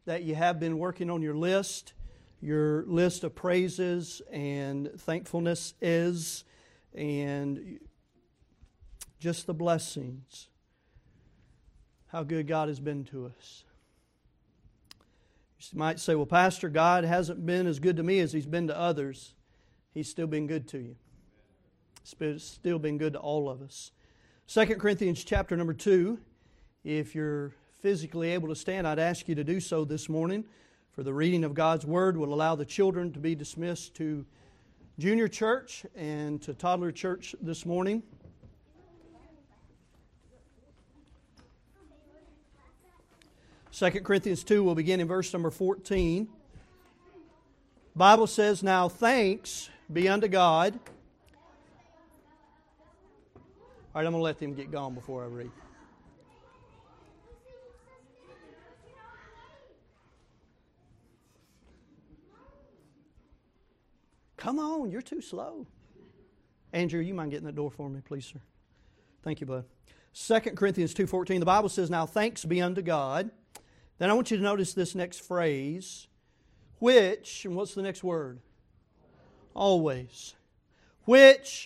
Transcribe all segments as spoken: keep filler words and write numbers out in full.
that you have been working on your list, your list of praises and thankfulness is, and just the blessings, how good God has been to us. You might say, well, Pastor, God hasn't been as good to me as He's been to others. He's still been good to you. He's still been good to all of us. Second Corinthians chapter number two. If you're physically able to stand, I'd ask you to do so this morning. For the reading of God's Word will allow the children to be dismissed to junior church and to toddler church this morning. Second Corinthians two will begin in verse number fourteen. The Bible says, "Now thanks be unto God." All right, I'm going to let them get gone before I read. Come on, you're too slow. Andrew, you mind getting the door for me, please, sir? Thank you, bud. Second Corinthians two fourteen, the Bible says, "Now thanks be unto God." Then I want you to notice this next phrase, which, and what's the next word? Always. Which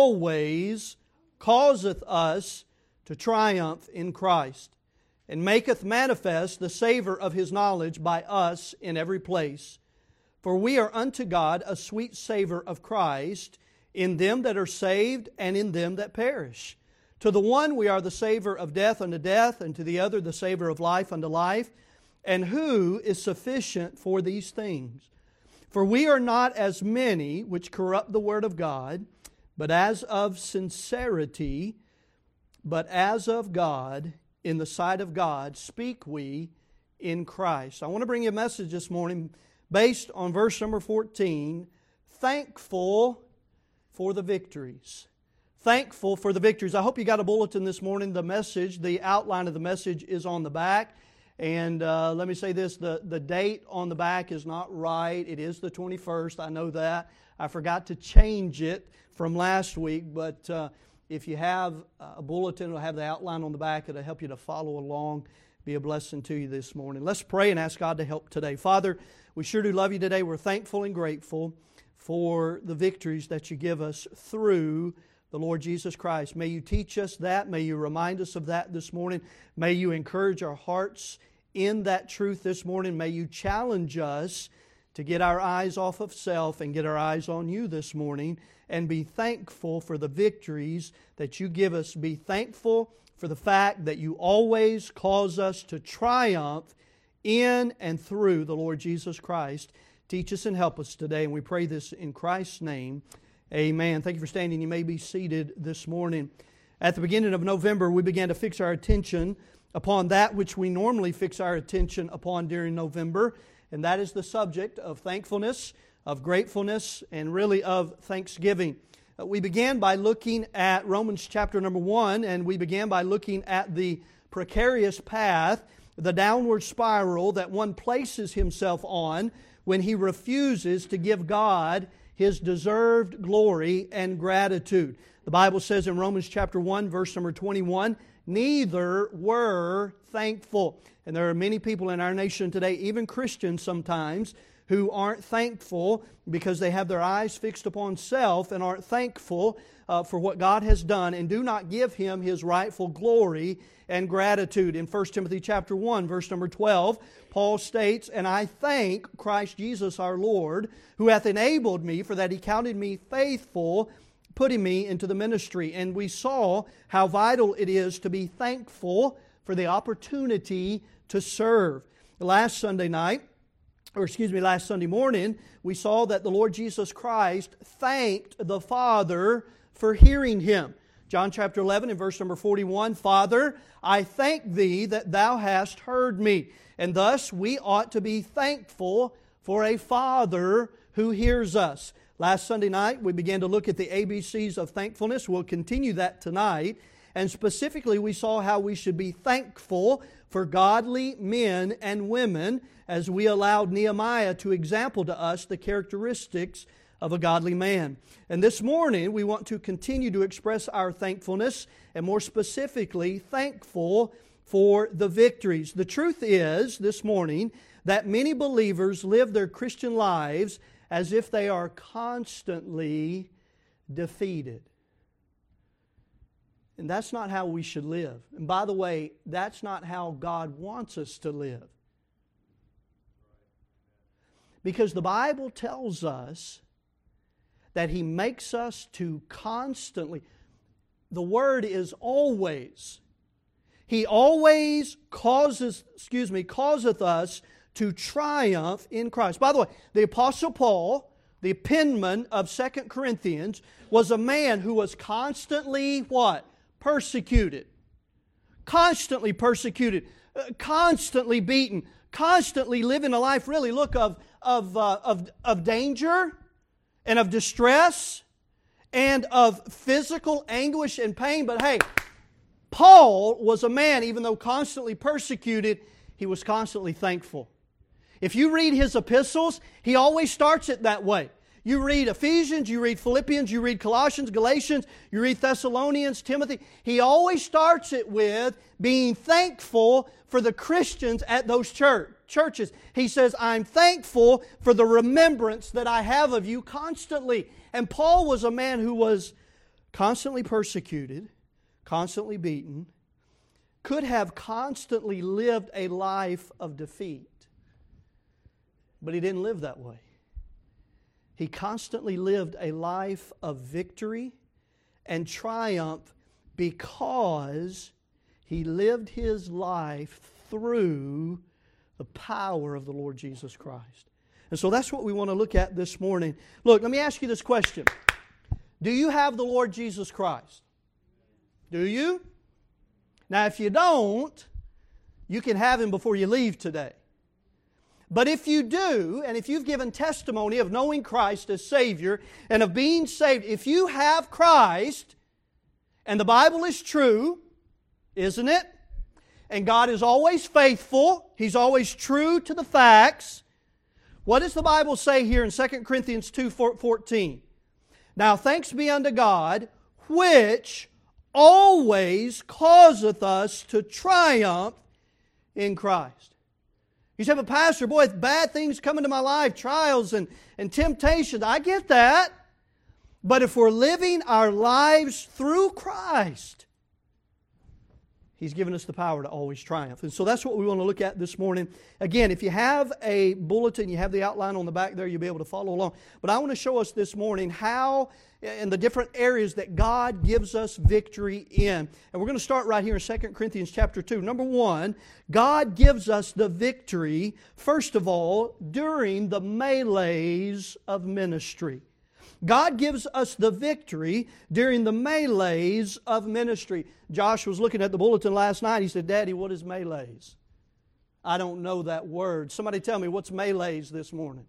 always causeth us to triumph in Christ, and maketh manifest the savour of His knowledge by us in every place. For we are unto God a sweet savour of Christ in them that are saved and in them that perish. To the one we are the savour of death unto death, and to the other the savour of life unto life. And who is sufficient for these things? For we are not as many which corrupt the word of God, but as of sincerity, but as of God, in the sight of God, speak we in Christ. I want to bring you a message this morning based on verse number fourteen, thankful for the victories. Thankful for the victories. I hope you got a bulletin this morning. The message, the outline of the message is on the back. And uh, let me say this, the, the date on the back is not right. It is the twenty-first, I know that. I forgot to change it from last week, but uh, if you have a bulletin, it'll have the outline on the back. It'll help you to follow along, be a blessing to you this morning. Let's pray and ask God to help today. Father, we sure do love you today. We're thankful and grateful for the victories that you give us through the Lord Jesus Christ. May you teach us that. May you remind us of that this morning. May you encourage our hearts in that truth this morning. May you challenge us to get our eyes off of self and get our eyes on you this morning and be thankful for the victories that you give us. Be thankful for the fact that you always cause us to triumph in and through the Lord Jesus Christ. Teach us and help us today, and we pray this in Christ's name. Amen. Thank you for standing. You may be seated this morning. At the beginning of November, we began to fix our attention upon that which we normally fix our attention upon during November, and that is the subject of thankfulness, of gratefulness, and really of thanksgiving. Uh, we began by looking at Romans chapter number one, and we began by looking at the precarious path, the downward spiral that one places himself on when he refuses to give God His deserved glory and gratitude. The Bible says in Romans chapter one, verse number twenty-one, neither were thankful. And there are many people in our nation today, even Christians sometimes, who aren't thankful because they have their eyes fixed upon self and aren't thankful uh, for what God has done and do not give Him His rightful glory and gratitude. In First Timothy chapter one, verse number twelve, Paul states, "And I thank Christ Jesus our Lord, who hath enabled me, for that He counted me faithful, putting me into the ministry." And we saw how vital it is to be thankful for the opportunity to serve. Last Sunday night, or excuse me, last Sunday morning, we saw that the Lord Jesus Christ thanked the Father for hearing Him. John chapter eleven and verse number forty-one, "Father, I thank Thee that Thou hast heard me." And thus we ought to be thankful for a Father who hears us. Last Sunday night we began to look at the A B Cs of thankfulness. We'll continue that tonight. And specifically we saw how we should be thankful for godly men and women as we allowed Nehemiah to example to us the characteristics of a godly man. And this morning we want to continue to express our thankfulness, and more specifically, thankful for the victories. The truth is, this morning, that many believers live their Christian lives as if they are constantly defeated. And that's not how we should live. And by the way, that's not how God wants us to live. Because the Bible tells us that He makes us to constantly, the word is always. He always causes, excuse me, causeth us to triumph in Christ. By the way, the Apostle Paul, the penman of Second Corinthians, was a man who was constantly what? Persecuted. Constantly persecuted. Uh, constantly beaten. Constantly living a life, really, look, of, of, uh, of, of danger and of distress and of physical anguish and pain. But hey, Paul was a man, even though constantly persecuted, he was constantly thankful. If you read his epistles, he always starts it that way. You read Ephesians, you read Philippians, you read Colossians, Galatians, you read Thessalonians, Timothy. He always starts it with being thankful for the Christians at those church, churches. He says, I'm thankful for the remembrance that I have of you constantly. And Paul was a man who was constantly persecuted, constantly beaten, could have constantly lived a life of defeat. But he didn't live that way. He constantly lived a life of victory and triumph because he lived his life through the power of the Lord Jesus Christ. And so that's what we want to look at this morning. Look, let me ask you this question. Do you have the Lord Jesus Christ? Do you? Now, if you don't, you can have Him before you leave today. But if you do, and if you've given testimony of knowing Christ as Savior and of being saved, if you have Christ, and the Bible is true, isn't it? And God is always faithful. He's always true to the facts. What does the Bible say here in Second Corinthians two fourteen? Now thanks be unto God, which always causeth us to triumph in Christ. You say, but Pastor, boy, bad things come into my life, trials and, and temptations. I get that. But if we're living our lives through Christ, He's given us the power to always triumph. And so that's what we want to look at this morning. Again, if you have a bulletin, you have the outline on the back there, you'll be able to follow along. But I want to show us this morning how, in the different areas that God gives us victory in. And we're going to start right here in Second Corinthians chapter two. Number one, God gives us the victory, first of all, during the melees of ministry. God gives us the victory during the melees of ministry. Josh was looking at the bulletin last night. He said, Daddy, what is melees? I don't know that word. Somebody tell me, what's melees this morning?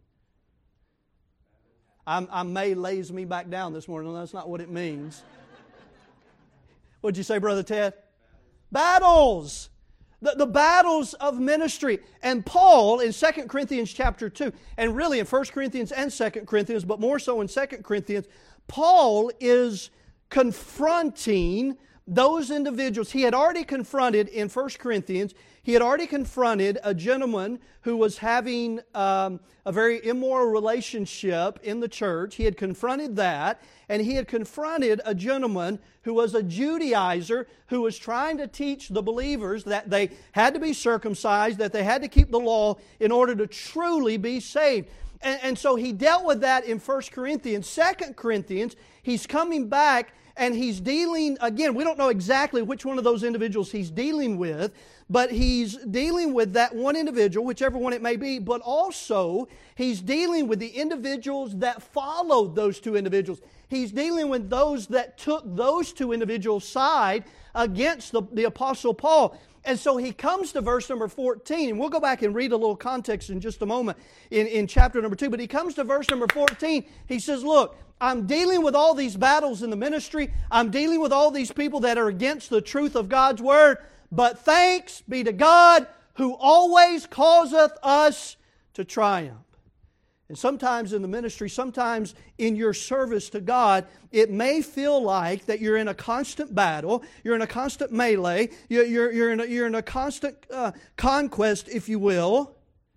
I'm, I may lays me back down this morning. No, that's not what it means. What'd you say, Brother Ted? Battles. The, the battles of ministry. And Paul in Second Corinthians chapter two, and really in First Corinthians and Second Corinthians, but more so in Second Corinthians, Paul is confronting those individuals. He had already confronted in First Corinthians, he had already confronted a gentleman who was having um, a very immoral relationship in the church. He had confronted that, and he had confronted a gentleman who was a Judaizer who was trying to teach the believers that they had to be circumcised, that they had to keep the law in order to truly be saved. And, and so he dealt with that in First Corinthians. Second Corinthians, he's coming back and he's dealing, again, we don't know exactly which one of those individuals he's dealing with, but he's dealing with that one individual, whichever one it may be, but also he's dealing with the individuals that followed those two individuals. He's dealing with those that took those two individuals' side against the, the Apostle Paul. And so he comes to verse number fourteen, and we'll go back and read a little context in just a moment in, in chapter number two, but he comes to verse number fourteen. He says, look, I'm dealing with all these battles in the ministry. I'm dealing with all these people that are against the truth of God's Word. But thanks be to God who always causeth us to triumph. And sometimes in the ministry, sometimes in your service to God, it may feel like that you're in a constant battle, you're in a constant melee, you're, you're, you're, in, a, you're in a constant uh, conquest, if you will.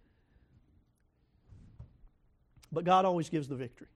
But God always gives the victory.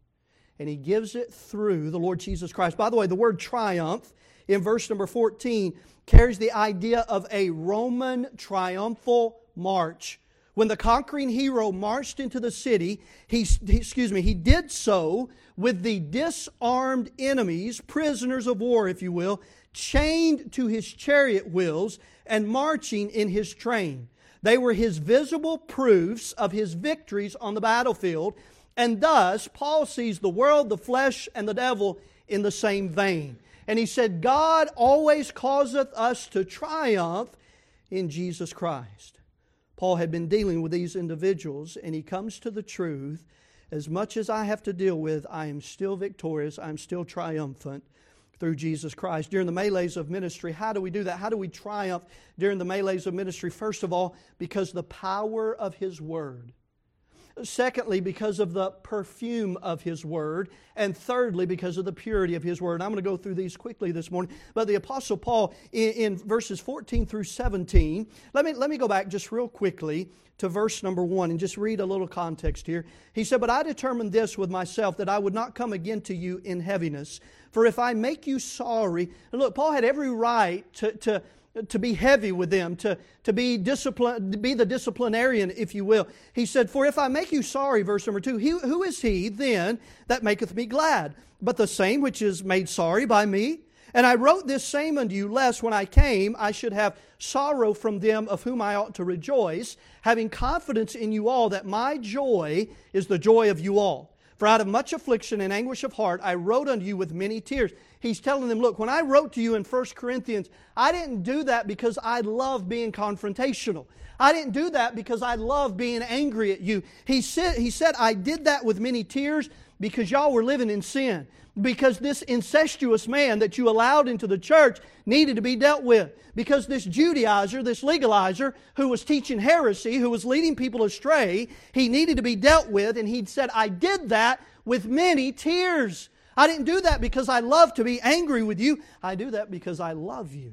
And He gives it through the Lord Jesus Christ. By the way, the word triumph in verse number fourteen carries the idea of a Roman triumphal march. When the conquering hero marched into the city, he, excuse me, he did so with the disarmed enemies, prisoners of war, if you will, chained to his chariot wheels and marching in his train. They were his visible proofs of his victories on the battlefield, and thus Paul sees the world, the flesh, and the devil in the same vein. And he said, God always causeth us to triumph in Jesus Christ. Paul had been dealing with these individuals, and he comes to the truth, as much as I have to deal with, I am still victorious, I am still triumphant through Jesus Christ. During the melees of ministry, how do we do that? How do we triumph during the melees of ministry? First of all, because the power of His Word. Secondly, because of the perfume of His Word. And thirdly, because of the purity of His Word. I'm going to go through these quickly this morning. But the Apostle Paul, in, in verses fourteen through seventeen, let me, let me go back just real quickly to verse number one and just read a little context here. He said, But I determined this with myself, that I would not come again to you in heaviness. For if I make you sorry... And look, Paul had every right to... to to be heavy with them, to, to be discipline, to be the disciplinarian, if you will. He said, For if I make you sorry, verse number two, he, who is he then that maketh me glad? But the same which is made sorry by me. And I wrote this same unto you, lest when I came I should have sorrow from them of whom I ought to rejoice, having confidence in you all that my joy is the joy of you all. For out of much affliction and anguish of heart I wrote unto you with many tears. He's telling them, look, when I wrote to you in First Corinthians, I didn't do that because I love being confrontational. I didn't do that because I love being angry at you. He said, he said, I did that with many tears because y'all were living in sin. Because this incestuous man that you allowed into the church needed to be dealt with. Because this Judaizer, this legalizer, who was teaching heresy, who was leading people astray, he needed to be dealt with. And he said, I did that with many tears. I didn't do that because I love to be angry with you. I do that because I love you.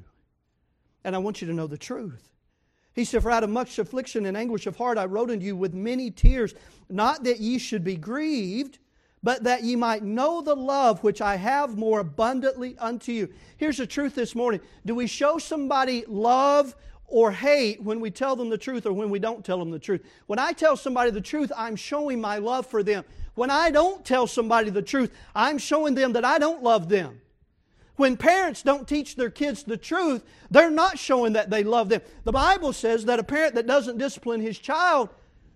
And I want you to know the truth. He said, For out of much affliction and anguish of heart I wrote unto you with many tears, not that ye should be grieved, but that ye might know the love which I have more abundantly unto you. Here's the truth this morning. Do we show somebody love or hate when we tell them the truth or when we don't tell them the truth? When I tell somebody the truth, I'm showing my love for them. When I don't tell somebody the truth, I'm showing them that I don't love them. When parents don't teach their kids the truth, they're not showing that they love them. The Bible says that a parent that doesn't discipline his child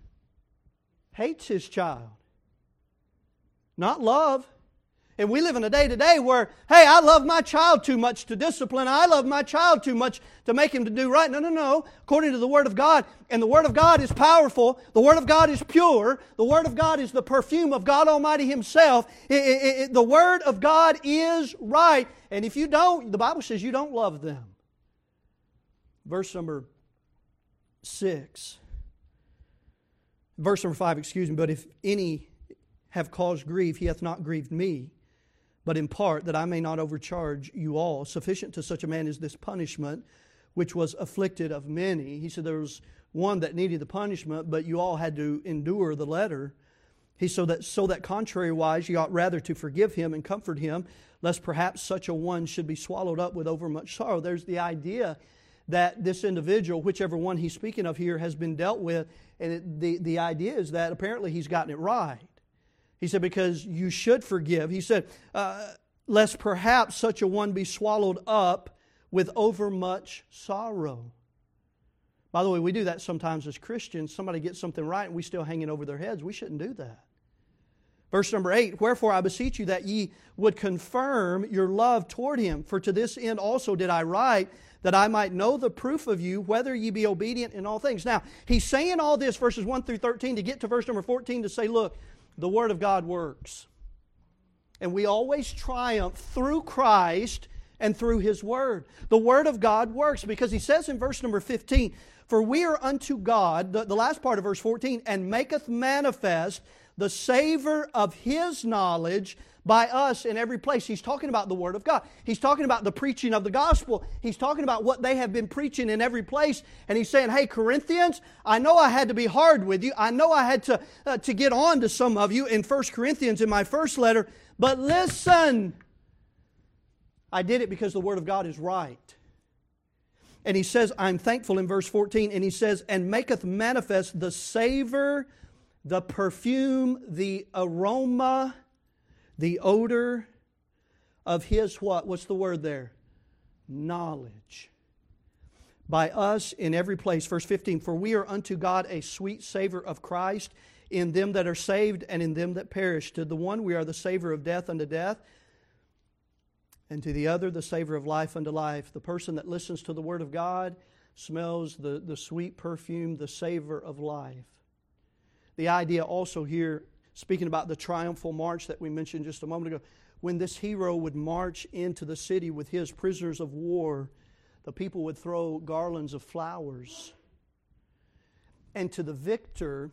hates his child. Not love. And we live in a day today where, hey, I love my child too much to discipline. I love my child too much to make him to do right. No, no, no. According to the Word of God, and the Word of God is powerful. The Word of God is pure. The Word of God is the perfume of God Almighty Himself. It, it, it, the Word of God is right. And if you don't, the Bible says you don't love them. Verse number six. Verse number five, excuse me. But if any have caused grief, he hath not grieved me, but in part that I may not overcharge you all. Sufficient to such a man is this punishment, which was afflicted of many. He said there was one that needed the punishment, but you all had to endure the letter. He so that so that contrariwise you ought rather to forgive him and comfort him, lest perhaps such a one should be swallowed up with overmuch sorrow. There's the idea that this individual, whichever one he's speaking of here, has been dealt with, and it, the, the idea is that apparently he's gotten it right. He said, because you should forgive. He said, uh, lest perhaps such a one be swallowed up with overmuch sorrow. By the way, we do that sometimes as Christians. Somebody gets something right and we still hanging over their heads. We shouldn't do that. Verse number eight, Wherefore I beseech you that ye would confirm your love toward him. For to this end also did I write, that I might know the proof of you, whether ye be obedient in all things. Now, he's saying all this, verses one through thirteen, to get to verse number fourteen to say, look, the Word of God works. And we always triumph through Christ and through His Word. The Word of God works because he says in verse number fifteen, For we are unto God, the, the last part of verse fourteen, and maketh manifest the savor of His knowledge by us in every place. He's talking about the Word of God. He's talking about the preaching of the gospel. He's talking about what they have been preaching in every place. And he's saying, hey, Corinthians, I know I had to be hard with you. I know I had to, uh, to get on to some of you in First Corinthians in my first letter. But listen, I did it because the Word of God is right. And he says, I'm thankful in verse fourteen. And he says, and maketh manifest the savor, the perfume, the aroma, the odor of His what? What's the word there? Knowledge. By us in every place. Verse fifteen, for we are unto God a sweet savor of Christ in them that are saved and in them that perish. To the one we are the savor of death unto death, and to the other the savor of life unto life. The person that listens to the Word of God smells the, the sweet perfume, the savor of life. The idea also here, speaking about the triumphal march that we mentioned just a moment ago, when this hero would march into the city with his prisoners of war, the people would throw garlands of flowers. And to the victor,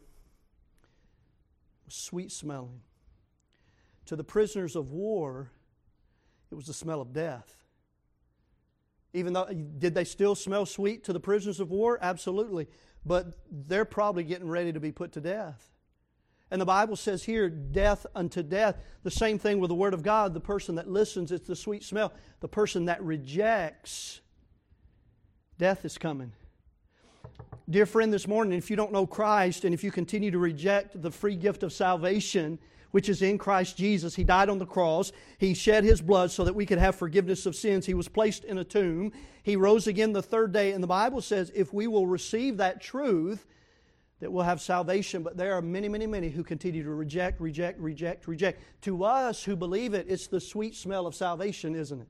sweet smelling. To the prisoners of war, it was the smell of death. Even though, did they still smell sweet to the prisoners of war? Absolutely. But they're probably getting ready to be put to death. And the Bible says here, death unto death. The same thing with the Word of God. The person that listens, it's the sweet smell. The person that rejects, death is coming. Dear friend, this morning, if you don't know Christ and if you continue to reject the free gift of salvation, which is in Christ Jesus. He died on the cross. He shed His blood so that we could have forgiveness of sins. He was placed in a tomb. He rose again the third day. And the Bible says if we will receive that truth, that we'll have salvation. But there are many, many, many who continue to reject, reject, reject, reject. To us who believe it, it's the sweet smell of salvation, isn't it?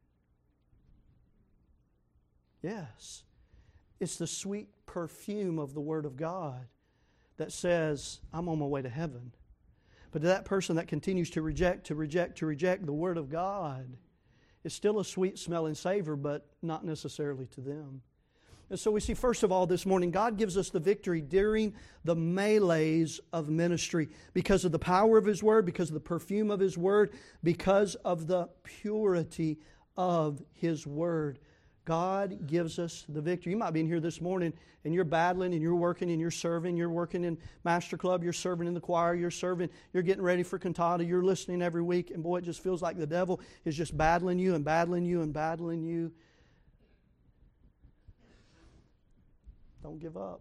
Yes. It's the sweet perfume of the Word of God that says, I'm on my way to heaven. But to that person that continues to reject, to reject, to reject the Word of God, it's still a sweet smelling savor, but not necessarily to them. And so we see, first of all, this morning, God gives us the victory during the melees of ministry because of the power of His Word, because of the perfume of His Word, because of the purity of His Word. God gives us the victory. You might be in here this morning and you're battling and you're working and you're serving. You're working in Master Club. You're serving in the choir. You're serving. You're getting ready for cantata. You're listening every week. And boy, it just feels like the devil is just battling you and battling you and battling you. Don't give up.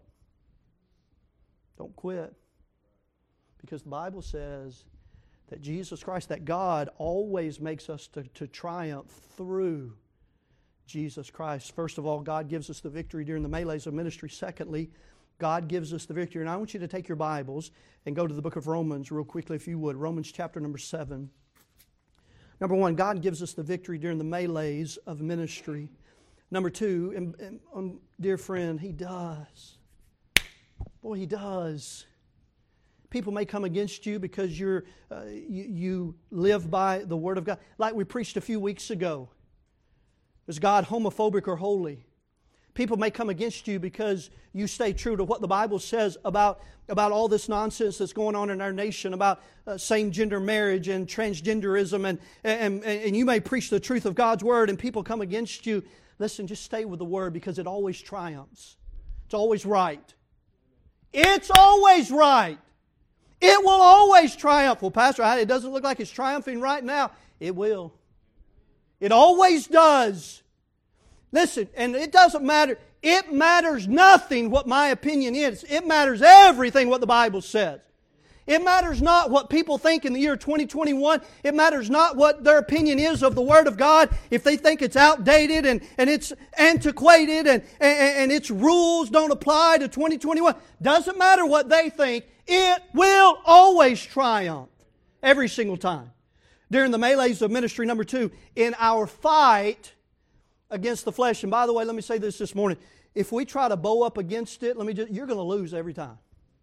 Don't quit. Because the Bible says that Jesus Christ, that God always makes us to, to triumph through Jesus Christ. First of all, God gives us the victory during the melees of ministry. Secondly, God gives us the victory. And I want you to take your Bibles and go to the book of Romans real quickly if you would. Romans chapter number seven. Number one, God gives us the victory during the melees of ministry. Number two, and, and, um, dear friend, He does. Boy, He does. People may come against you because you're, uh, you, you live by the Word of God. Like we preached a few weeks ago. Is God homophobic or holy? People may come against you because you stay true to what the Bible says about, about all this nonsense that's going on in our nation, about uh, same-gender marriage and transgenderism, and, and, and you may preach the truth of God's Word and people come against you. Listen, just stay with the Word because it always triumphs. It's always right. It's always right. It will always triumph. Well, Pastor, it doesn't look like it's triumphing right now. It will. It always does. Listen, and it doesn't matter. It matters nothing what my opinion is. It matters everything what the Bible says. It matters not what people think in the year twenty twenty-one. It matters not what their opinion is of the Word of God. If they think it's outdated and, and it's antiquated and, and, and its rules don't apply to twenty twenty-one. Doesn't matter what they think. It will always triumph. Every single time. During the melees of ministry, number two, in our fight against the flesh. And by the way, let me say this this morning. If we try to bow up against it, let me just, you're going to lose every time.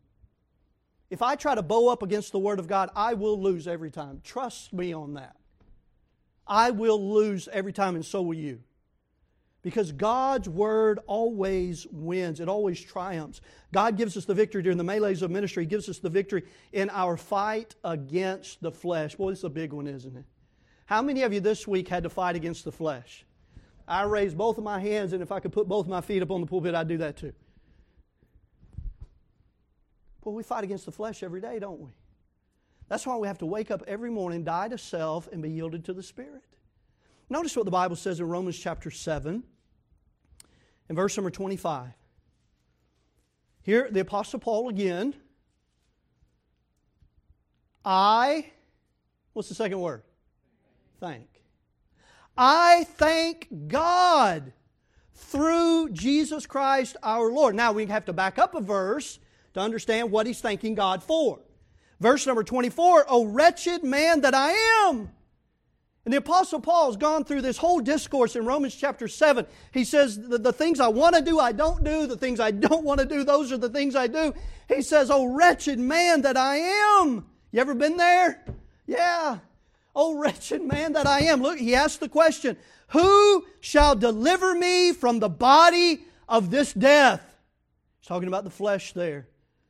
If I try to bow up against the Word of God, I will lose every time. Trust me on that. I will lose every time, and so will you. Because God's Word always wins. It always triumphs. God gives us the victory during the melees of ministry. He gives us the victory in our fight against the flesh. Boy, this is a big one, isn't it? How many of you this week had to fight against the flesh? I raised both of my hands, and if I could put both of my feet up on the pulpit, I'd do that too. Well, we fight against the flesh every day, don't we? That's why we have to wake up every morning, die to self, and be yielded to the Spirit. Notice what the Bible says in Romans chapter seven, in verse number twenty-five. Here, the Apostle Paul again. I, what's the second word? Thank. I thank God through Jesus Christ our Lord. Now, we have to back up a verse to understand what he's thanking God for. Verse number twenty-four, O wretched man that I am. And the Apostle Paul has gone through this whole discourse in Romans chapter seven. He says, the, the things I want to do, I don't do. The things I don't want to do, those are the things I do. He says, O wretched man that I am. You ever been there? Yeah. O wretched man that I am. Look, he asked the question, who shall deliver me from the body of this death? He's talking about the flesh there.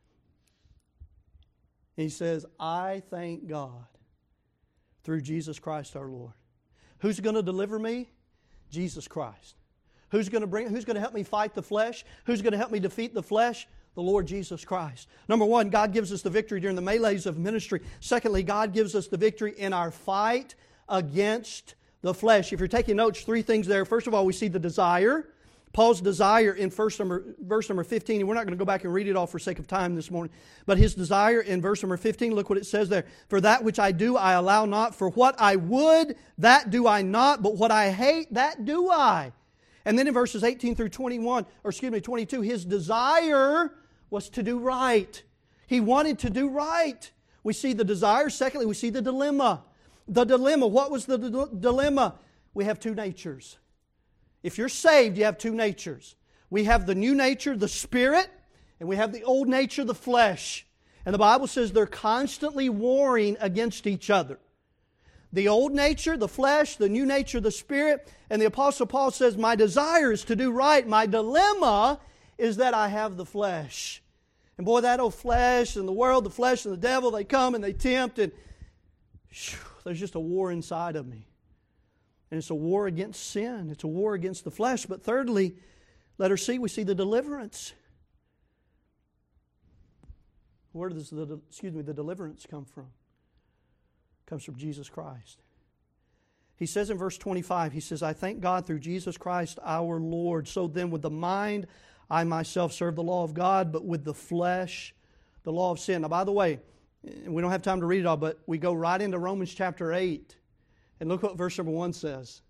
He says, I thank God through Jesus Christ our Lord. Who's going to deliver me? Jesus Christ. Who's going to bring? Who's going to help me fight the flesh? Who's going to help me defeat the flesh? The Lord Jesus Christ. Number one, God gives us the victory during the melees of ministry. Secondly, God gives us the victory in our fight against the flesh. If you're taking notes, three things there. First of all, we see the desire. Paul's desire in first number, verse number fifteen, and we're not going to go back and read it all for sake of time this morning, but his desire in verse number fifteen, look what it says there. For that which I do, I allow not. For what I would, that do I not. But what I hate, that do I. And then in verses eighteen through twenty-one, or excuse me, twenty-two, his desire was to do right. He wanted to do right. We see the desire. Secondly, we see the dilemma. The dilemma. What was the d- dilemma? We have two natures. If you're saved, you have two natures. We have the new nature, the Spirit, and we have the old nature, the flesh. And the Bible says they're constantly warring against each other. The old nature, the flesh, the new nature, the Spirit. And the Apostle Paul says, my desire is to do right. My dilemma is that I have the flesh. And boy, that old flesh and the world, the flesh and the devil, they come and they tempt, and whew, there's just a war inside of me. And it's a war against sin. It's a war against the flesh. But thirdly, letter C, we see the deliverance. Where does the, excuse me, the deliverance come from? It comes from Jesus Christ. He says in verse twenty-five, he says, I thank God through Jesus Christ our Lord. So then with the mind, I myself serve the law of God, but with the flesh, the law of sin. Now, by the way, we don't have time to read it all, but we go right into Romans chapter eight. And look what verse number one says.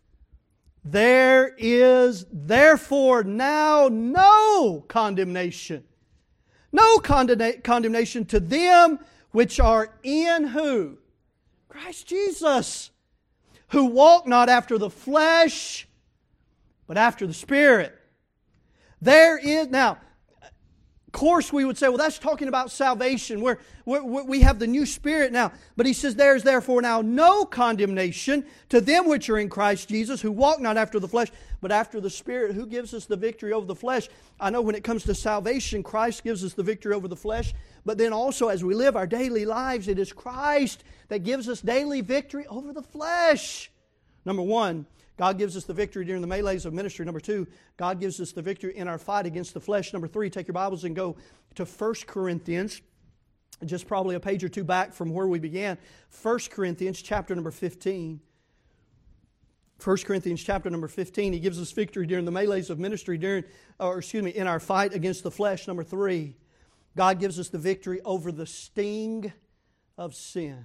There is therefore now no condemnation. No condemna- condemnation to them which are in who? Christ Jesus. Who walk not after the flesh, but after the Spirit. There is, now, of course we would say, well, that's talking about salvation. We're, we're, we have the new Spirit now. But he says, there is therefore now no condemnation to them which are in Christ Jesus, who walk not after the flesh, but after the Spirit. Who gives us the victory over the flesh? I know when it comes to salvation, Christ gives us the victory over the flesh. But then also as we live our daily lives, it is Christ that gives us daily victory over the flesh. Number one, God gives us the victory during the melees of ministry. Number two, God gives us the victory in our fight against the flesh. Number three, take your Bibles and go to First Corinthians, just probably a page or two back from where we began. First Corinthians chapter number fifteen. First Corinthians chapter number fifteen, he gives us victory during the melees of ministry, during, or excuse me, in our fight against the flesh. Number three, God gives us the victory over the sting of sin.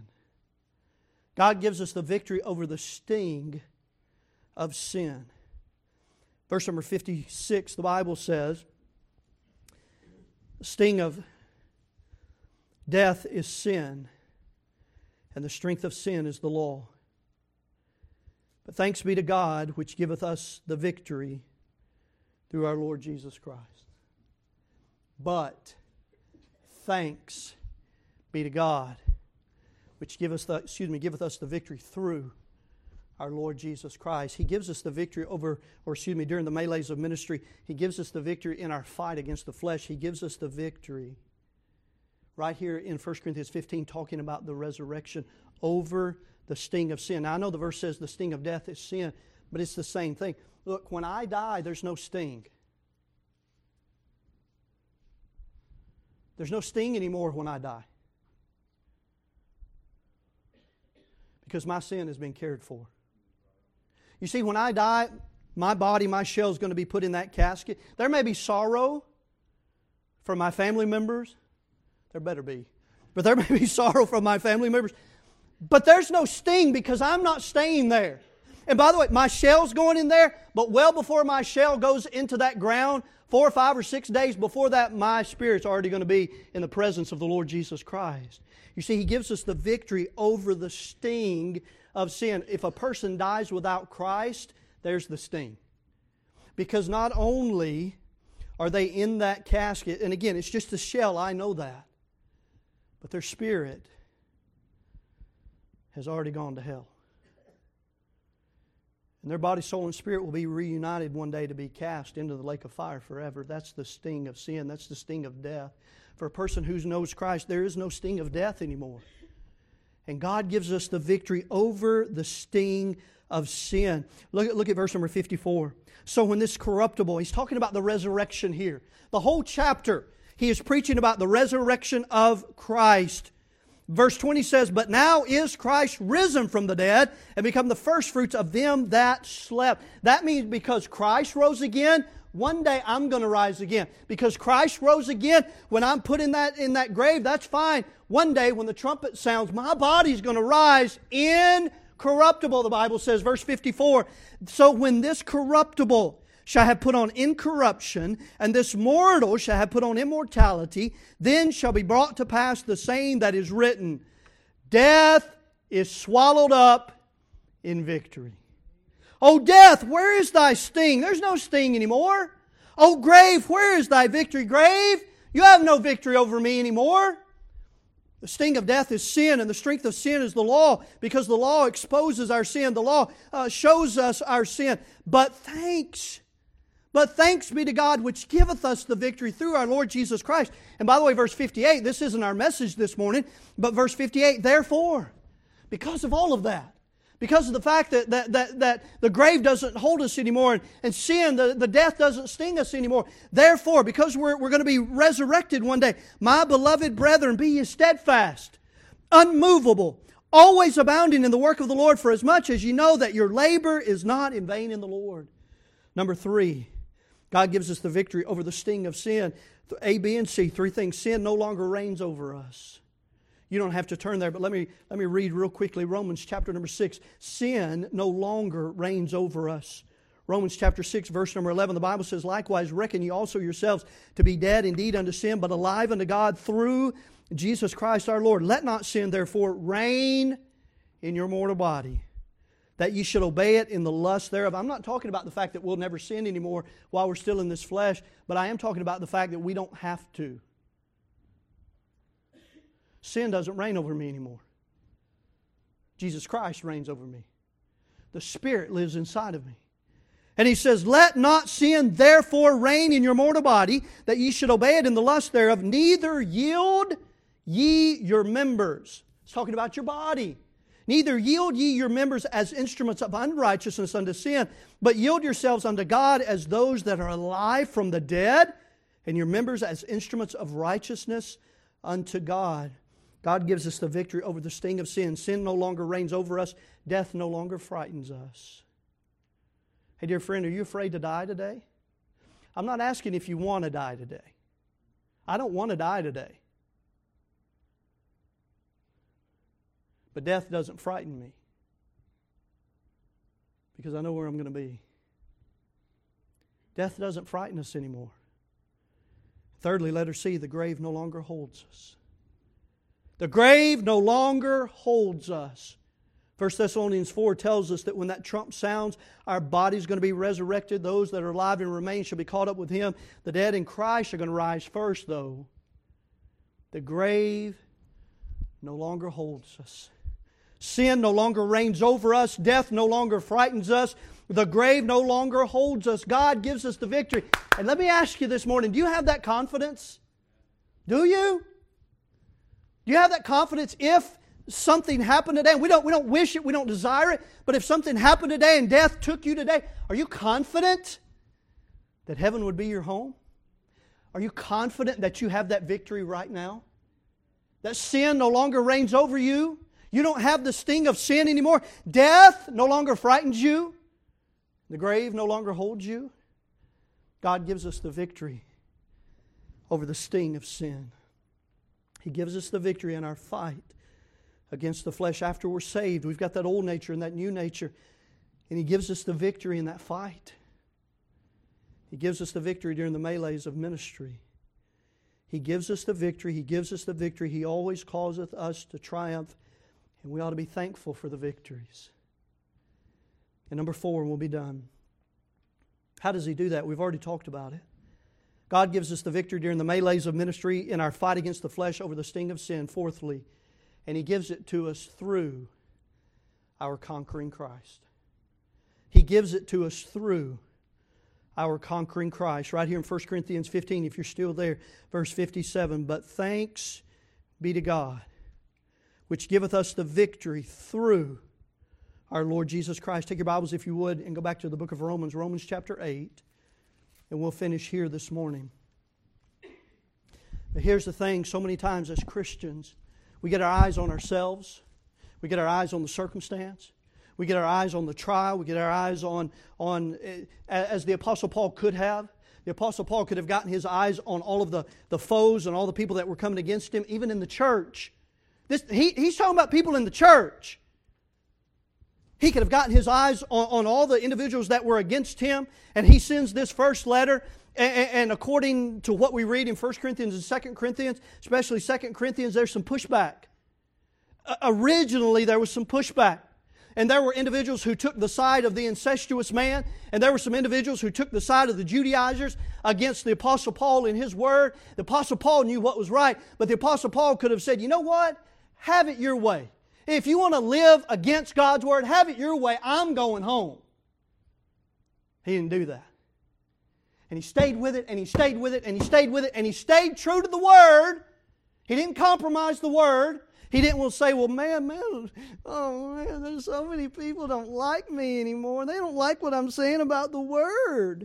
God gives us the victory over the sting of sin. Verse number fifty-six, the Bible says, the sting of death is sin, and the strength of sin is the law. But thanks be to God, which giveth us the victory through our Lord Jesus Christ. But thanks be to God, which giveth, the, excuse me, giveth us the victory through our Lord Jesus Christ. He gives us the victory over, or excuse me, during the melees of ministry, He gives us the victory in our fight against the flesh. He gives us the victory right here in First Corinthians fifteen, talking about the resurrection over the sting of sin. Now, I know the verse says the sting of death is sin, but it's the same thing. Look, when I die, there's no sting. There's no sting anymore when I die. Because my sin has been cared for. You see, when I die, my body, my shell is going to be put in that casket. There may be sorrow for my family members. There better be. But there may be sorrow from my family members. But there's no sting because I'm not staying there. And by the way, my shell's going in there, but well before my shell goes into that ground, four or five or six days before that, my spirit's already going to be in the presence of the Lord Jesus Christ. You see, He gives us the victory over the sting of sin. If a person dies without Christ, there's the sting. Because not only are they in that casket, and again, it's just a shell, I know that, but their spirit has already gone to hell. And their body, soul, and spirit will be reunited one day to be cast into the lake of fire forever. That's the sting of sin. That's the sting of death. For a person who knows Christ, there is no sting of death anymore. And God gives us the victory over the sting of sin. Look at, look at verse number fifty-four. So when this corruptible, he's talking about the resurrection here. The whole chapter, he is preaching about the resurrection of Christ. Verse twenty says, but now is Christ risen from the dead and become the firstfruits of them that slept. That means because Christ rose again, one day I'm going to rise again. Because Christ rose again, when I'm put in that, in that grave, that's fine. One day when the trumpet sounds, my body's going to rise incorruptible, the Bible says, verse fifty-four. So when this corruptible shall have put on incorruption, and this mortal shall have put on immortality, then shall be brought to pass the saying that is written, death is swallowed up in victory. O death, where is thy sting? There's no sting anymore. O grave, where is thy victory? Grave, you have no victory over me anymore. The sting of death is sin, and the strength of sin is the law, because the law exposes our sin. The law uh, shows us our sin. But thanks But thanks be to God which giveth us the victory through our Lord Jesus Christ. And by the way, verse fifty-eight, this isn't our message this morning, but verse fifty-eight, therefore, because of all of that, because of the fact that, that, that, that the grave doesn't hold us anymore, and, and sin, the, the death doesn't sting us anymore, therefore, because we're, we're going to be resurrected one day, my beloved brethren, be ye steadfast, unmovable, always abounding in the work of the Lord, for as much as you know that your labor is not in vain in the Lord. Number three, God gives us the victory over the sting of sin. A, B, and C, three things. Sin no longer reigns over us. You don't have to turn there, but let me, let me read real quickly Romans chapter number six. Sin no longer reigns over us. Romans chapter six, verse number eleven, the Bible says, likewise reckon ye also yourselves to be dead indeed unto sin, but alive unto God through Jesus Christ our Lord. Let not sin therefore reign in your mortal body, that ye should obey it in the lust thereof. I'm not talking about the fact that we'll never sin anymore while we're still in this flesh, but I am talking about the fact that we don't have to. Sin doesn't reign over me anymore. Jesus Christ reigns over me. The Spirit lives inside of me. And he says, let not sin therefore reign in your mortal body, that ye should obey it in the lust thereof, neither yield ye your members. It's talking about your body. Neither yield ye your members as instruments of unrighteousness unto sin, but yield yourselves unto God as those that are alive from the dead, and your members as instruments of righteousness unto God. God gives us the victory over the sting of sin. Sin no longer reigns over us. Death no longer frightens us. Hey, dear friend, are you afraid to die today? I'm not asking if you want to die today. I don't want to die today. But death doesn't frighten me, because I know where I'm going to be. Death doesn't frighten us anymore. Thirdly, letter C, the grave no longer holds us. The grave no longer holds us. First Thessalonians four tells us that when that trump sounds, our body's going to be resurrected. Those that are alive and remain shall be caught up with Him. The dead in Christ are going to rise first, though. The grave no longer holds us. Sin no longer reigns over us. Death no longer frightens us. The grave no longer holds us. God gives us the victory. And let me ask you this morning, do you have that confidence? Do you? Do you have that confidence if something happened today? And we don't, we don't wish it, we don't desire it, but if something happened today and death took you today, are you confident that heaven would be your home? Are you confident that you have that victory right now? That sin no longer reigns over you? You don't have the sting of sin anymore? Death no longer frightens you? The grave no longer holds you? God gives us the victory over the sting of sin. He gives us the victory in our fight against the flesh after we're saved. We've got that old nature and that new nature. And He gives us the victory in that fight. He gives us the victory during the melees of ministry. He gives us the victory. He gives us the victory. He always causeth us to triumph. And we ought to be thankful for the victories. And number four, and we'll be done. How does He do that? We've already talked about it. God gives us the victory during the melees of ministry in our fight against the flesh over the sting of sin. Fourthly, and He gives it to us through our conquering Christ. He gives it to us through our conquering Christ. Right here in First Corinthians fifteen, if you're still there, verse fifty-seven. But thanks be to God, which giveth us the victory through our Lord Jesus Christ. Take your Bibles, if you would, and go back to the book of Romans, Romans chapter eight, and we'll finish here this morning. But here's the thing, so many times as Christians, we get our eyes on ourselves, we get our eyes on the circumstance, we get our eyes on the trial. We get our eyes on, on as the Apostle Paul could have. The Apostle Paul could have gotten his eyes on all of the, the foes and all the people that were coming against him, even in the church. This, he, he's talking about people in the church. He could have gotten his eyes on, on all the individuals that were against him, and he sends this first letter. And, and according to what we read in First Corinthians and Second Corinthians, especially Second Corinthians, there's some pushback. Uh, originally, there was some pushback. And there were individuals who took the side of the incestuous man. And there were some individuals who took the side of the Judaizers against the Apostle Paul in his word. The Apostle Paul knew what was right. But the Apostle Paul could have said, you know what? Have it your way. If you want to live against God's word, have it your way. I'm going home. He didn't do that. And he stayed with it, and he stayed with it, and he stayed with it, and he stayed true to the word. He didn't compromise the word. He didn't want to say, well, man, man, oh, man, there's so many people don't like me anymore. They don't like what I'm saying about the Word.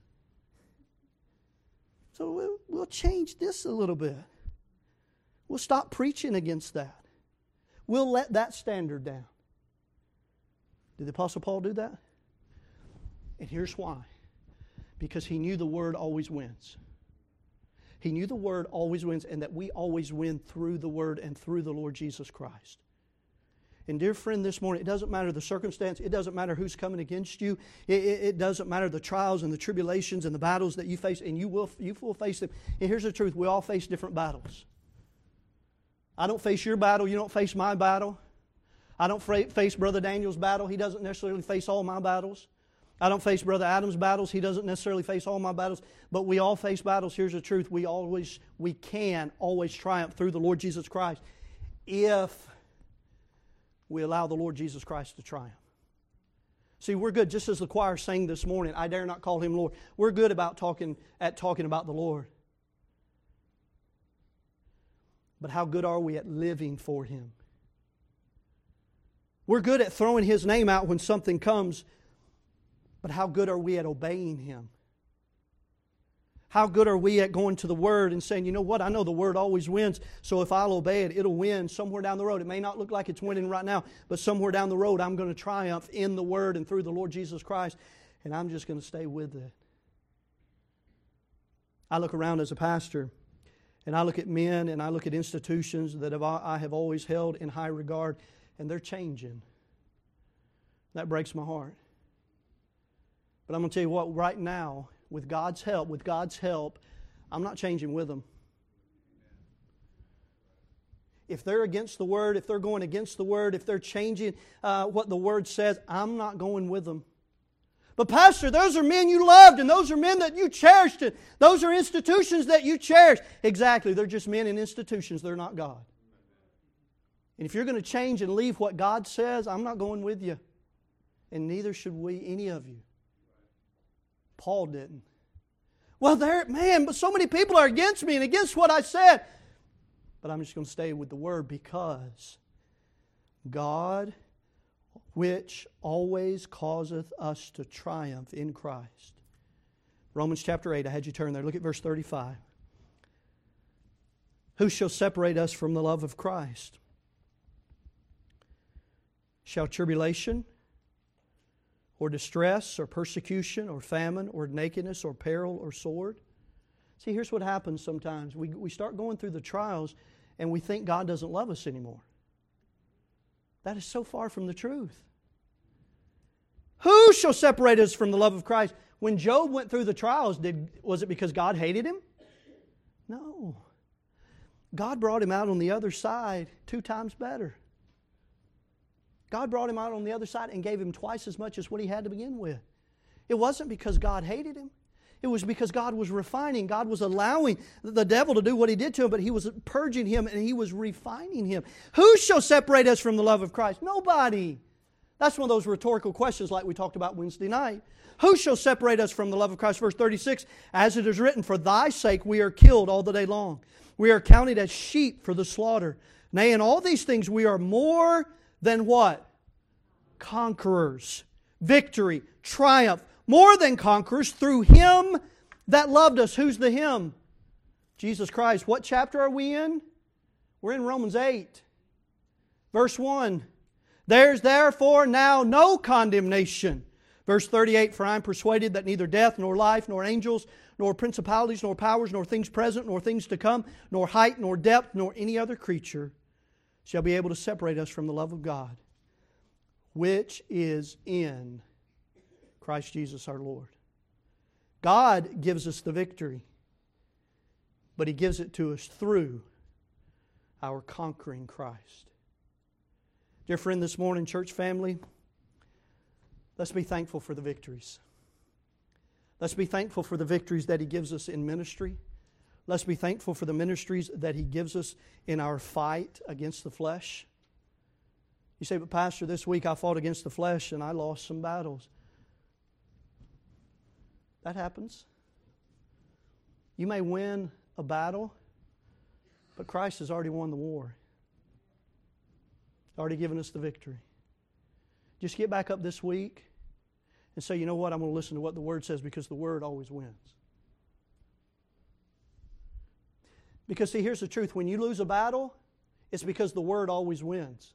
So we'll, we'll change this a little bit. We'll stop preaching against that. We'll let that standard down. Did the Apostle Paul do that? And here's why. Because he knew the Word always wins. He knew the Word always wins, and that we always win through the Word and through the Lord Jesus Christ. And dear friend, this morning, it doesn't matter the circumstance. It doesn't matter who's coming against you. It, it, it doesn't matter the trials and the tribulations and the battles that you face, and you will, you will face them. And here's the truth. We all face different battles. I don't face your battle. You don't face my battle. I don't face Brother Daniel's battle. He doesn't necessarily face all my battles. I don't face Brother Adam's battles. He doesn't necessarily face all my battles. But we all face battles. Here's the truth. We always, we can always triumph through the Lord Jesus Christ if we allow the Lord Jesus Christ to triumph. See, we're good, just as the choir sang this morning, I dare not call Him Lord. We're good about talking at talking about the Lord. But how good are we at living for Him? We're good at throwing His name out when something comes. But how good are we at obeying Him? How good are we at going to the Word and saying, you know what, I know the Word always wins, so if I'll obey it, it'll win somewhere down the road. It may not look like it's winning right now, but somewhere down the road I'm going to triumph in the Word and through the Lord Jesus Christ, and I'm just going to stay with it. I look around as a pastor, and I look at men and I look at institutions that have, I have always held in high regard, and they're changing. That breaks my heart. But I'm going to tell you what, right now, with God's help, with God's help, I'm not changing with them. If they're against the Word, if they're going against the Word, if they're changing uh, what the Word says, I'm not going with them. But Pastor, those are men you loved, and those are men that you cherished, and those are institutions that you cherish. Exactly, they're just men and institutions, they're not God. And if you're going to change and leave what God says, I'm not going with you. And neither should we, any of you. Paul didn't. Well, there, man, but so many people are against me and against what I said. But I'm just going to stay with the Word because God, which always causeth us to triumph in Christ. Romans chapter eight, I had you turn there. Look at verse thirty-five. Who shall separate us from the love of Christ? Shall tribulation, or distress, or persecution, or famine, or nakedness, or peril, or sword? See, here's what happens sometimes. We, we start going through the trials and we think God doesn't love us anymore. That is so far from the truth. Who shall separate us from the love of Christ? When Job went through the trials, did, was it because God hated him? No. God brought him out on the other side two times better. God brought him out on the other side and gave him twice as much as what he had to begin with. It wasn't because God hated him. It was because God was refining. God was allowing the devil to do what he did to him, but He was purging him and He was refining him. Who shall separate us from the love of Christ? Nobody. That's one of those rhetorical questions like we talked about Wednesday night. Who shall separate us from the love of Christ? Verse thirty-six, as it is written, for Thy sake we are killed all the day long. We are counted as sheep for the slaughter. Nay, in all these things we are more than what? Conquerors. Victory, triumph. More than conquerors through Him that loved us. Who's the Him? Jesus Christ. What chapter are we in? We're in Romans eight. Verse one. There's therefore now no condemnation. Verse thirty-eight, for I am persuaded that neither death, nor life, nor angels, nor principalities, nor powers, nor things present, nor things to come, nor height, nor depth, nor any other creature shall be able to separate us from the love of God, which is in Christ Jesus our Lord. God gives us the victory, but He gives it to us through our conquering Christ. Dear friend, this morning, church family, let's be thankful for the victories. Let's be thankful for the victories that He gives us in ministry. Let's be thankful for the ministries that He gives us in our fight against the flesh. You say, but Pastor, this week I fought against the flesh and I lost some battles. That happens. You may win a battle, but Christ has already won the war. He's already given us the victory. Just get back up this week and say, you know what, I'm going to listen to what the Word says because the Word always wins. Because see, here's the truth. When you lose a battle, it's because the Word always wins.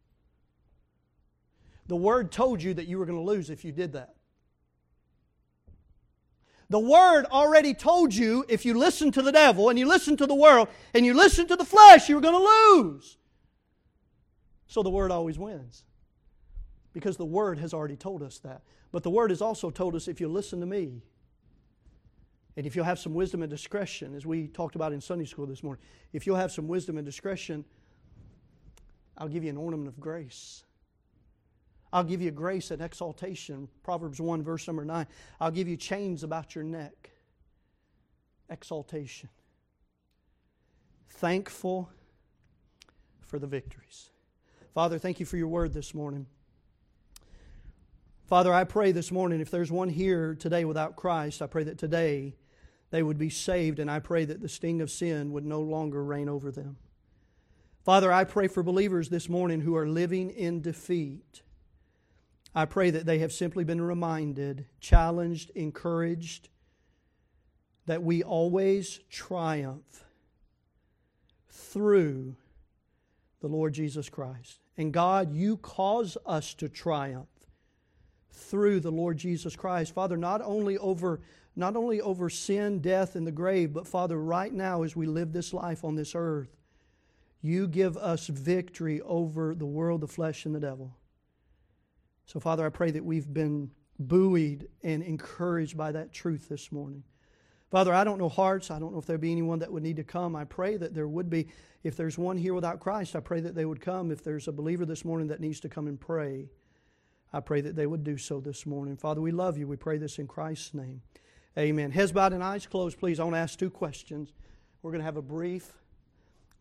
The Word told you that you were going to lose if you did that. The Word already told you if you listened to the devil and you listened to the world and you listened to the flesh, you were going to lose. So the Word always wins. Because the Word has already told us that. But the Word has also told us if you listen to me, and if you'll have some wisdom and discretion, as we talked about in Sunday school this morning, if you'll have some wisdom and discretion, I'll give you an ornament of grace. I'll give you grace and exaltation. Proverbs one, verse number nine. I'll give you chains about your neck. Exaltation. Thankful for the victories. Father, thank You for Your Word this morning. Father, I pray this morning, if there's one here today without Christ, I pray that today they would be saved, and I pray that the sting of sin would no longer reign over them. Father, I pray for believers this morning who are living in defeat. I pray that they have simply been reminded, challenged, encouraged, that we always triumph through the Lord Jesus Christ. And God, You cause us to triumph through the Lord Jesus Christ. Father, not only over, not only over sin, death, and the grave, but Father, right now as we live this life on this earth, You give us victory over the world, the flesh, and the devil. So, Father, I pray that we've been buoyed and encouraged by that truth this morning. Father, I don't know hearts. I don't know if there be anyone that would need to come. I pray that there would be. If there's one here without Christ, I pray that they would come. If there's a believer this morning that needs to come and pray, I pray that they would do so this morning. Father, we love You. We pray this in Christ's name. Amen. Heads bowed and eyes closed, please. I want to ask two questions. We're going to have a brief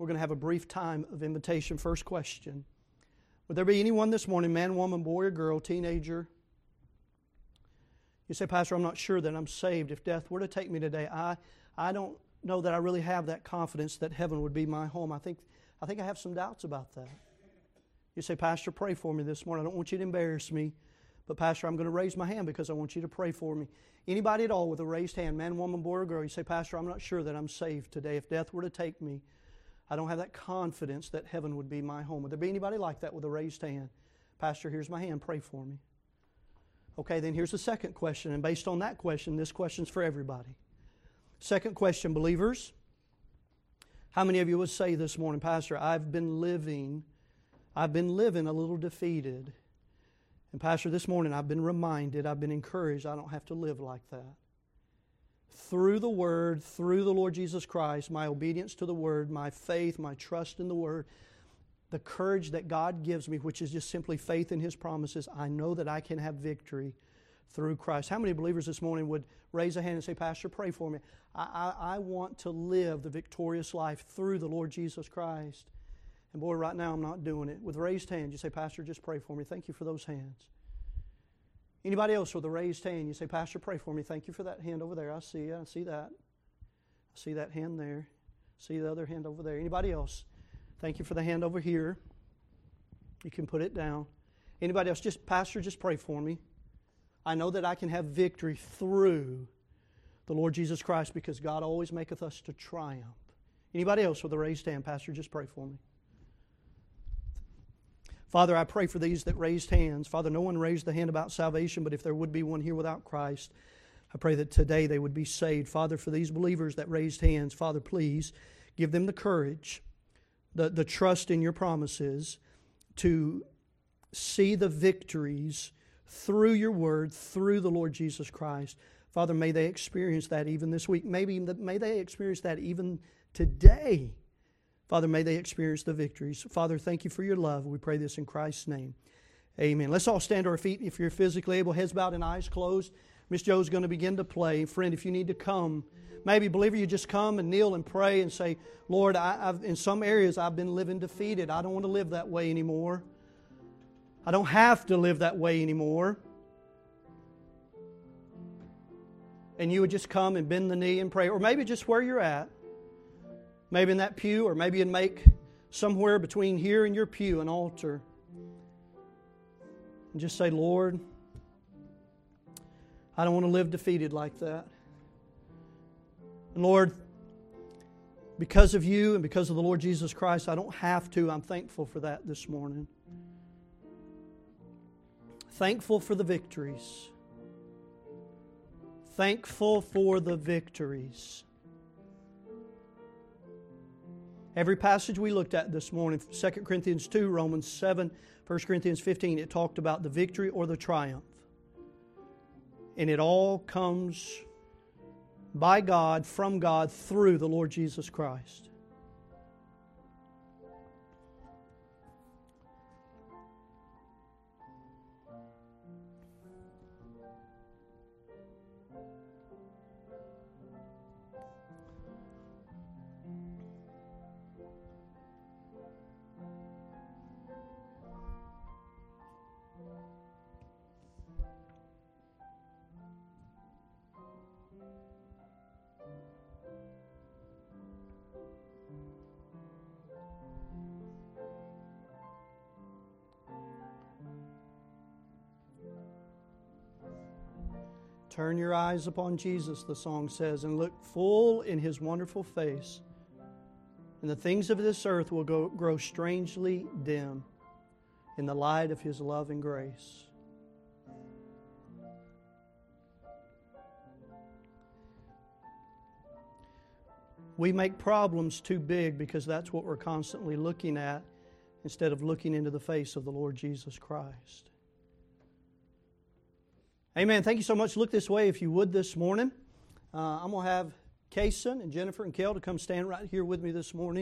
We're going to have a brief time of invitation. First question. Would there be anyone this morning, man, woman, boy, or girl, teenager? You say, Pastor, I'm not sure that I'm saved. If death were to take me today, I, I don't know that I really have that confidence that heaven would be my home. I think, I think I have some doubts about that. You say, Pastor, pray for me this morning. I don't want you to embarrass me. But Pastor, I'm going to raise my hand because I want you to pray for me. Anybody at all with a raised hand, man, woman, boy, or girl, you say, Pastor, I'm not sure that I'm saved today. If death were to take me, I don't have that confidence that heaven would be my home. Would there be anybody like that with a raised hand? Pastor, here's my hand. Pray for me. Okay, then here's the second question. And based on that question, this question's for everybody. Second question, believers. How many of you would say this morning, Pastor, I've been living, I've been living a little defeated. And Pastor, this morning I've been reminded, I've been encouraged, I don't have to live like that. Through the Word, through the Lord Jesus Christ, my obedience to the Word, my faith, my trust in the Word, the courage that God gives me, which is just simply faith in His promises, I know that I can have victory through Christ. How many believers this morning would raise a hand and say, Pastor, pray for me. I, I, I want to live the victorious life through the Lord Jesus Christ. And boy, right now I'm not doing it. With raised hand, you say, Pastor, just pray for me. Thank you for those hands. Anybody else with a raised hand, you say, Pastor, pray for me. Thank you for that hand over there. I see you. I see that. I see that hand there. I see the other hand over there. Anybody else? Thank you for the hand over here. You can put it down. Anybody else? Just, Pastor, just pray for me. I know that I can have victory through the Lord Jesus Christ because God always maketh us to triumph. Anybody else with a raised hand? Pastor, just pray for me. Father, I pray for these that raised hands. Father, no one raised the hand about salvation, but if there would be one here without Christ, I pray that today they would be saved. Father, for these believers that raised hands, Father, please give them the courage, the, the trust in your promises to see the victories through your word, through the Lord Jesus Christ. Father, may they experience that even this week. Maybe may they experience that even today. Father, may they experience the victories. Father, thank you for your love. We pray this in Christ's name. Amen. Let's all stand to our feet if you're physically able, heads bowed and eyes closed. Miss Joe's going to begin to play. Friend, if you need to come, maybe, believer, you just come and kneel and pray and say, Lord, I, I've, in some areas I've been living defeated. I don't want to live that way anymore. I don't have to live that way anymore. And you would just come and bend the knee and pray. Or maybe just where you're at. Maybe in that pew, or maybe you'd make somewhere between here and your pew an altar. And just say, Lord, I don't want to live defeated like that. And Lord, because of you and because of the Lord Jesus Christ, I don't have to. I'm thankful for that this morning. Thankful for the victories. Thankful for the victories. Every passage we looked at this morning, Second Corinthians two, Romans seven, First Corinthians fifteen, it talked about the victory or the triumph. And it all comes by God, from God, through the Lord Jesus Christ. Turn your eyes upon Jesus, the song says, and look full in His wonderful face. And the things of this earth will go, grow strangely dim in the light of His love and grace. We make problems too big because that's what we're constantly looking at instead of looking into the face of the Lord Jesus Christ. Amen. Thank you so much. Look this way if you would this morning. Uh, I'm going to have Kason and Jennifer and Kel to come stand right here with me this morning.